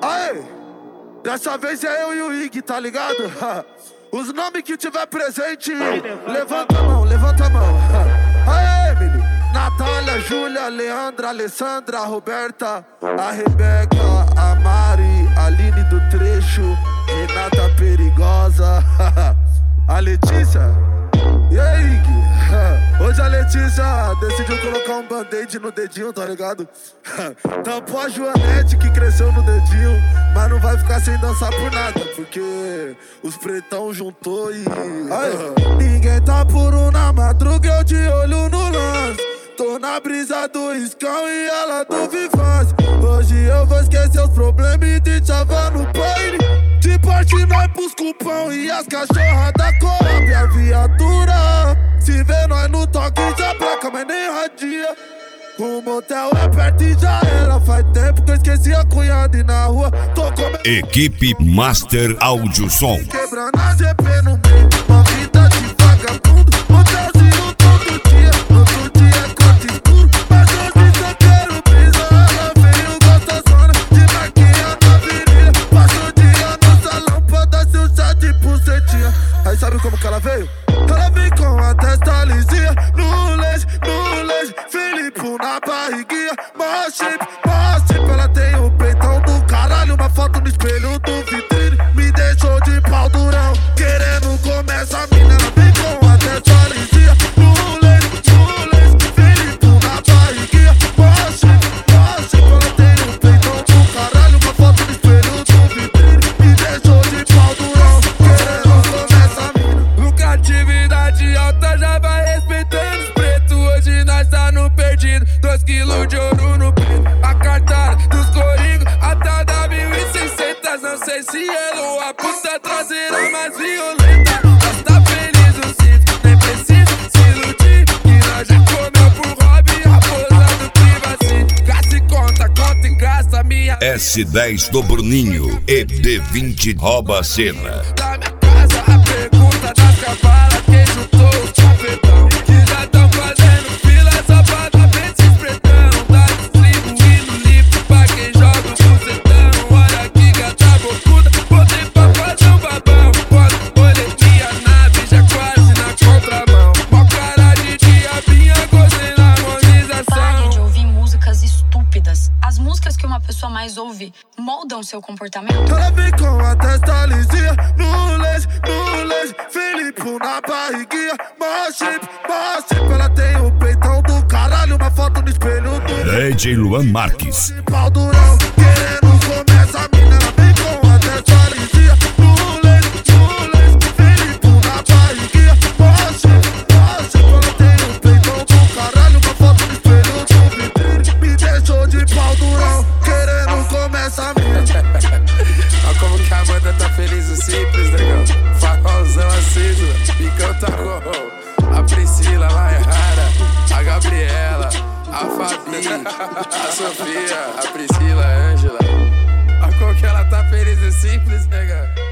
Aê, dessa vez é eu e o Ig, tá ligado? Os nomes que tiver presente, levanta a mão, levanta a mão. Aê, menino. Natália, Júlia, Leandra, Alessandra, Roberta, a Rebeca, a Mari, a Aline do Trecho, Renata Perigosa, a Letícia. E aí, Ig? Hoje a Letícia decidiu colocar um band-aid no dedinho, tá ligado? Tampou a Joanete que cresceu no dedinho, mas não vai ficar sem dançar por nada, porque os pretão juntou e... Ninguém tá puro na madruga, eu de olho no lance. Tô na brisa do riscão e ela do Vivaz. Hoje eu vou esquecer os problemas e te chavar no baile. De parte nós pros cupão e as cachorras da Coab. A viatura, se vê nós no toque já placa, mas nem radia. O motel é perto e já era. Faz tempo que eu esqueci a cunhada e na rua tô comendo. Equipe Master Áudio Som. Quebrando a GP no meio, uma vida de vagabundo. Motelzinho todo dia, outro dia é corte escuro. Mas hoje só quero brisa, ela veio gostosona de maquinha na virilha. Passa o dia no salão pra dar seu chá de bucetinha. Aí sabe como que ela veio? Ela vem com a testa lisinha, no leite, Felipe na barriguinha, mó shape, ela tem o peitão do caralho, uma foto no espelho do vitrine, me deixou de pau durão, querendo comer essa mina, ela vem com a testa lisinha, no leite, Felipe na barriguinha, mó shape, ela tem o peitão do caralho, uma foto no espelho do vitrine, me deixou de pau durão, querendo comer essa mina. Lucratividade alta já vai respeitando os pretos. Hoje nós tá no perdido, 2 quilos de ouro no peito. A cartada dos coringos, a tada 1.600. Não sei se ela ou a puta traseira mais violenta. Nós tá feliz no cinto, nem precisa se iludir. Que nós já comeu por hobby, raposa do privacy. Gasta e conta e gasta minha S10 do Bruninho e D20 rouba a cena. da minha casa, a pergunta das cavalas, quem juntou os chapetão? Que já tão fazendo fila só pra dar bem se espretão. Tá distribuindo limpo pra quem joga o bucetão. Olha que gata bocuda, botei pra fazer um babão. Quando olhei minha nave, já quase na contramão. Mó cara de diabinha, gostei na harmonização. Pare de ouvir músicas estúpidas. As músicas que uma pessoa mais ouve moldam seu comportamento. Ela vem com a testa lisinha, no leite, Felipe na barriguinha, mó shape, ela tem o peitão do caralho, uma foto no espelho do DJ Luan Marques. pau durão, querendo comer essa mina, ela vem com a testa lisinha, no leite, Felipe na barriguinha, mó shape, ela tem o peitão do caralho, uma foto no espelho do vitrine, me deixou de pau durão, querendo comer essa mina. Olha como que a banda tá feliz e simples, negão. Farolzão aceso, picão tá com a Priscila, a Mayara, a Gabriela, a Fabi, a Sofia, a Priscila, a Ângela. Olha como que ela tá feliz e simples, negão.